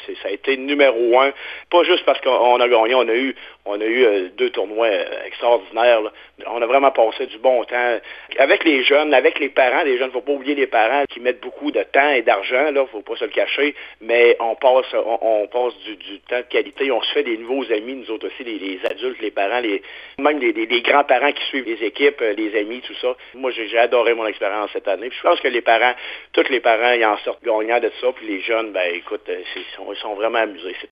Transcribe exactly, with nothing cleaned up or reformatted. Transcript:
c'est, ça a été numéro un. Pas juste parce qu'on a gagné, on a eu, on a eu euh, deux tournois euh, extraordinaires. Là. On a vraiment passé du bon temps avec les jeunes, avec les parents. Les jeunes, faut pas oublier les parents qui mettent beaucoup de temps et d'argent. Là, faut pas se le cacher. Mais on passe, on, on passe du, du temps de qualité. On se fait des nouveaux amis, nous autres aussi, les, les adultes, les parents, les même les, les, les grands-parents qui suivent les équipes, les amis, tout ça. Moi, j'ai, j'ai adoré mon expérience cette année. Puis je pense que les parents, tous les parents, ils en sortent gagnants de ça. Puis les jeunes, ben écoute, c'est, ils, sont, ils sont vraiment amusés. C'est